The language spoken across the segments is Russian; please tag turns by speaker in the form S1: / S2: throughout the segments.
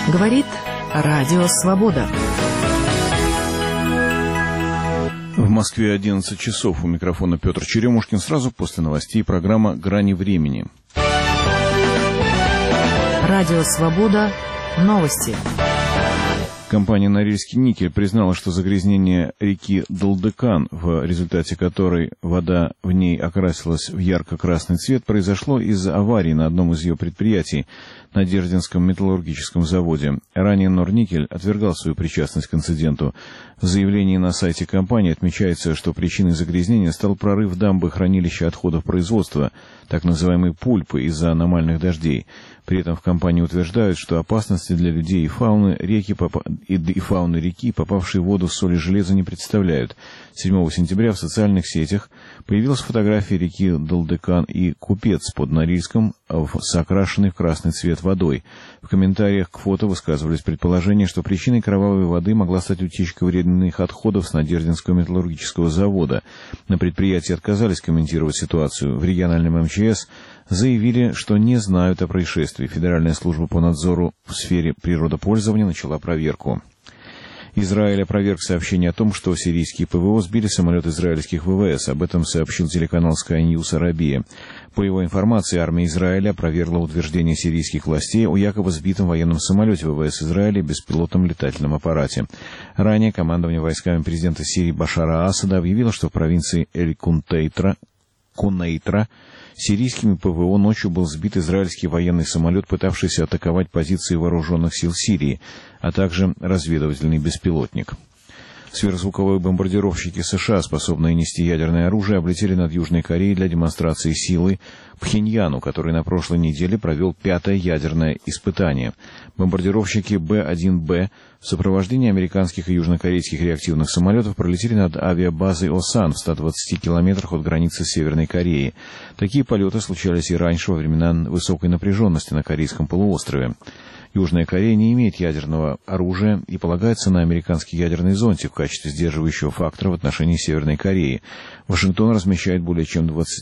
S1: Говорит Радио Свобода.
S2: В Москве 11 часов. У микрофона Петр Черемушкин. Сразу после новостей программа «Грани времени».
S1: Радио Свобода. Новости.
S2: Компания «Норильский никель» признала, что загрязнение реки Далдыкан, в результате которой вода в ней окрасилась в ярко-красный цвет, произошло из-за аварии на одном из ее предприятий на Дердинском металлургическом заводе. Ранее «Норникель» отвергал свою причастность к инциденту. В заявлении на сайте компании отмечается, что причиной загрязнения стал прорыв дамбы хранилища отходов производства, так называемой пульпы, из-за аномальных дождей. При этом в компании утверждают, что опасности для людей и фауны реки, попавшие в воду с соли железа, не представляют. 7 сентября в социальных сетях появилась фотография реки Далдыкан и купец под Норильском с окрашенной в красный цвет водой. В комментариях к фото высказывались предположения, что причиной кровавой воды могла стать утечка вредных отходов с Надеждинского металлургического завода. На предприятии отказались комментировать ситуацию. В региональном МЧС заявили, что не знают о происшествии. Федеральная служба по надзору в сфере природопользования начала проверку. Израиль опроверг сообщение о том, что сирийские ПВО сбили самолет израильских ВВС. Об этом сообщил телеканал Sky News Арабия. По его информации, армия Израиля опровергла утверждение сирийских властей о якобы сбитом военном самолете ВВС Израиля и беспилотном летательном аппарате. Ранее командование войсками президента Сирии Башара Асада объявило, что в провинции Эль-Кунейтра сирийскими ПВО ночью был сбит израильский военный самолет, пытавшийся атаковать позиции вооруженных сил Сирии, а также разведывательный беспилотник. Сверхзвуковые бомбардировщики США, способные нести ядерное оружие, облетели над Южной Кореей для демонстрации силы Пхеньяну, который на прошлой неделе провел 5-е ядерное испытание. Бомбардировщики Б-1Б в сопровождении американских и южнокорейских реактивных самолетов пролетели над авиабазой Осан в 120 километрах от границы с Северной Кореей. Такие полеты случались и раньше, во времена высокой напряженности на Корейском полуострове. Южная Корея не имеет ядерного оружия и полагается на американский ядерный зонтик в качестве сдерживающего фактора в отношении Северной Кореи. Вашингтон размещает более чем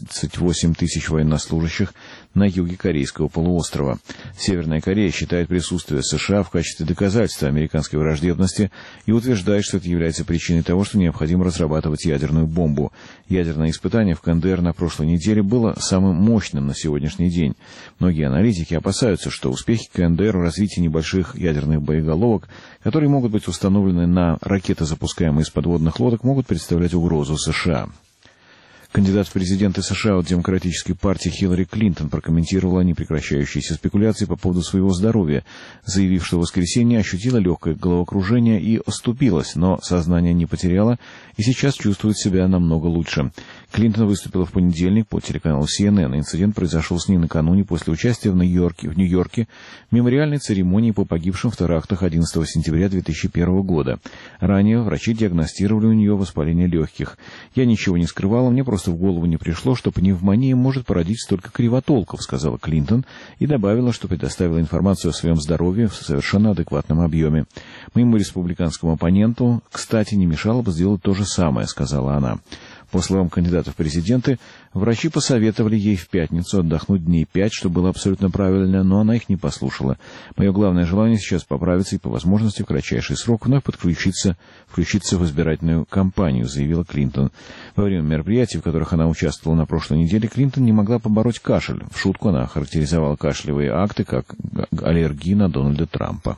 S2: 28 тысяч военнослужащих на юге Корейского полуострова. Северная Корея считает присутствие США в качестве доказательства американской враждебности и утверждает, что это является причиной того, что необходимо разрабатывать ядерную бомбу. Ядерное испытание в КНДР на прошлой неделе было самым мощным на сегодняшний день. Многие аналитики опасаются, что успехи КНДР в развитии небольших ядерных боеголовок, которые могут быть установлены на ракеты, запускаемые из подводных лодок, могут представлять угрозу США. Кандидат в президенты США от Демократической партии Хиллари Клинтон прокомментировала непрекращающиеся спекуляции по поводу своего здоровья, заявив, что в воскресенье ощутила легкое головокружение и оступилась, но сознание не потеряла и сейчас чувствует себя намного лучше. Клинтон выступила в понедельник по телеканалу CNN. Инцидент произошел с ней накануне после участия в Нью-Йорке в мемориальной церемонии по погибшим в терактах 11 сентября 2001 года. Ранее врачи диагностировали у нее воспаление легких. «Я ничего не скрывала, мне просто в голову не пришло, что пневмония может породить столько кривотолков», — сказала Клинтон и добавила, что предоставила информацию о своем здоровье в совершенно адекватном объеме. «Моему республиканскому оппоненту, кстати, не мешало бы сделать то же самое», — сказала она. По словам кандидата в президенты, врачи посоветовали ей в пятницу отдохнуть дней 5, что было абсолютно правильно, но она их не послушала. «Мое главное желание сейчас поправиться и по возможности в кратчайший срок вновь включиться в избирательную кампанию», — заявила Клинтон. Во время мероприятий, в которых она участвовала на прошлой неделе, Клинтон не могла побороть кашель. В шутку она характеризовала кашлевые акты как аллергию на Дональда Трампа.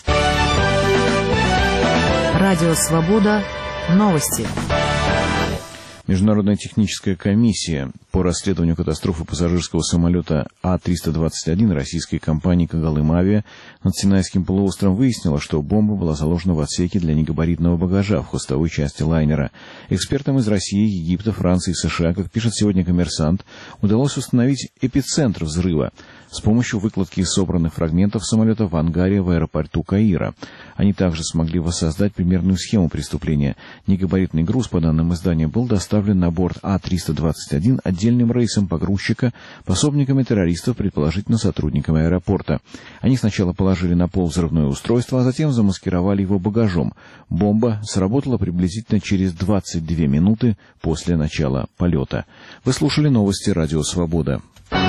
S1: Радио Свобода. Новости.
S2: Международная техническая комиссия по расследованию катастрофы пассажирского самолета А-321 российской компании «Когалым-Авиа» над Синайским полуостровом выяснила, что бомба была заложена в отсеке для негабаритного багажа в хвостовой части лайнера. Экспертам из России, Египта, Франции и США, как пишет сегодня «Коммерсант», удалось установить эпицентр взрыва с помощью выкладки из собранных фрагментов самолета в ангаре в аэропорту Каира. Они также смогли воссоздать примерную схему преступления. Негабаритный груз, по данным издания, был доставлен на борт А-321 отдельным рейсом погрузчика пособниками террористов, предположительно сотрудниками аэропорта. Они сначала положили на пол взрывное устройство, а затем замаскировали его багажом. Бомба сработала приблизительно через 22 минуты после начала полета. Вы слушали новости «Радио Свобода».